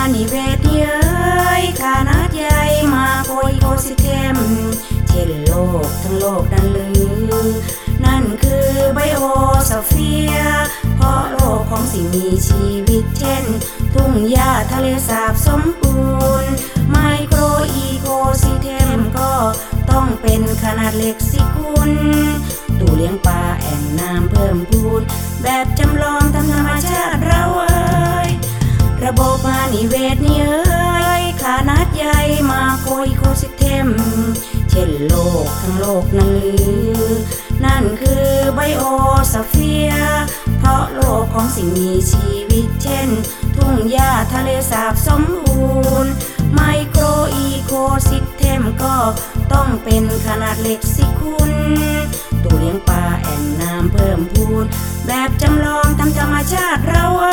นิเวศเย้ยขนาดใหญ่มาโกยโคซิเทมเช่นโลกทั้งโลกนั้นลือนั่นคือไบโอสเฟียร์เพราะโลกของสิ่งมีชีวิตเช่นทุ่งหญ้าทะเลสาบสมบูรณ์ไมโครอีโคซิเทมก็ต้องเป็นขนาดเล็กสิคุณตู้เลี้ยงปลาแอ่งน้ำเพิ่มพูนแบบจำลองตามธรรมชาติเราระบบนิเวศเย้ยขนาดใหญ่มาโกยโคซิเทมเช่นโลกทั้งโลกนั้นลือนั่นคือไบโอสเฟียร์เพราะโลกของสิ่งมีชีวิตเช่นทุ่งหญ้าทะเลสาบสมบูรณ์ไมโครอีโคซิสเทมก็ต้องเป็นขนาดเล็กสิคุณตู้เลี้ยงปลาแอ่งน้ำเพิ่มพูนแบบจำลองตามธรรมชาติเรา